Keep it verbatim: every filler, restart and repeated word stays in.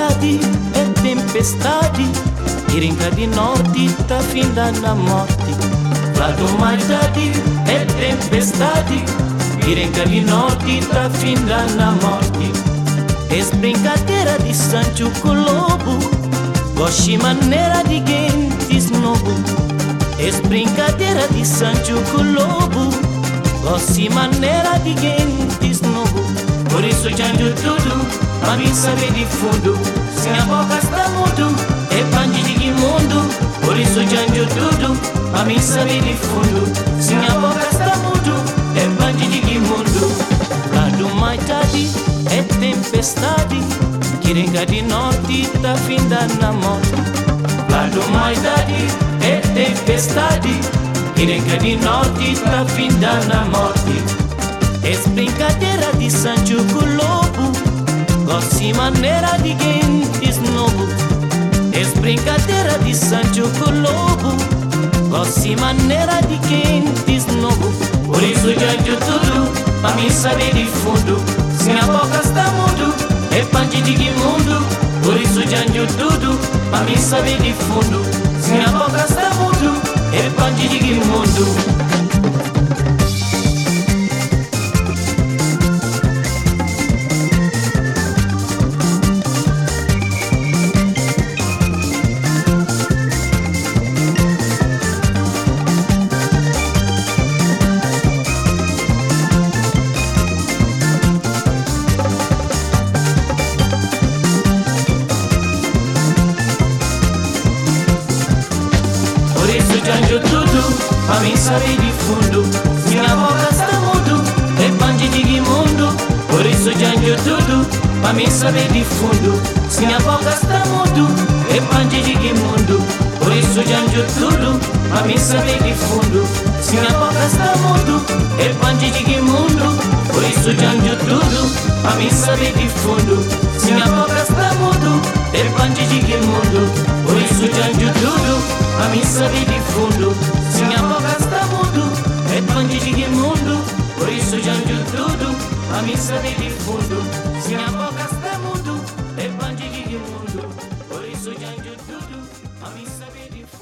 idade é tempestade, Irinca de norte tá findando a morte. Lá de uma idade é tempestade, Irinca de norte tá findando a morte. Es brincadeira de Sancho com lobo, goste maneira de gentes novo. Es brincadeira de Sancho com lobo, goste maneira de gentes novo. Por isso janjo tudo, pra mim saber de fundo. Se a boca está mudo, é pande de mundo. Por isso janjo tudo, pra mim saber de fundo. Se a boca está mudo, é pande de mundo. Lá do Maitadi é tempestade, Irinca de norte tá findando a morte. Lá do Maitadi é tempestade, Irinca de norte tá findando a morte. Es brincadeira de Sancho com lobo, goste maneira de gentes novo. Es brincadeira de Sancho com lobo, goste maneira de gentes novo. Por isso janjo tudo, pra mim saber de fundo. Se a boca está mudo, é pande de mundo. Por isso janjo tudo, pra mim saber de fundo. Se a boca está mudo, é pande de mundo. Por isso janjo tudo, pra mim saber de fundo. Se a boca está mudo, é pande de mundo. Por isso janjo tudo, pra mim saber de fundo. Se a boca está mudo, é pande de mundo. Por isso janjo tudo, pra mim saber de fundo. Se a boca está mudo, é pande de mundo. Por isso janjo tudo, pra mim saber de fundo. Se a boca está mudo, é pande de mundo. Por isso janjo tudo, pra mim saber de fundo. Se a boca está mudo, é pande de mundo. Por isso janjo tudo, pra mim saber de fundo. Se a boca está mudo, é pande de mundo. Por isso janjo tudo, pra mim saber de fundo.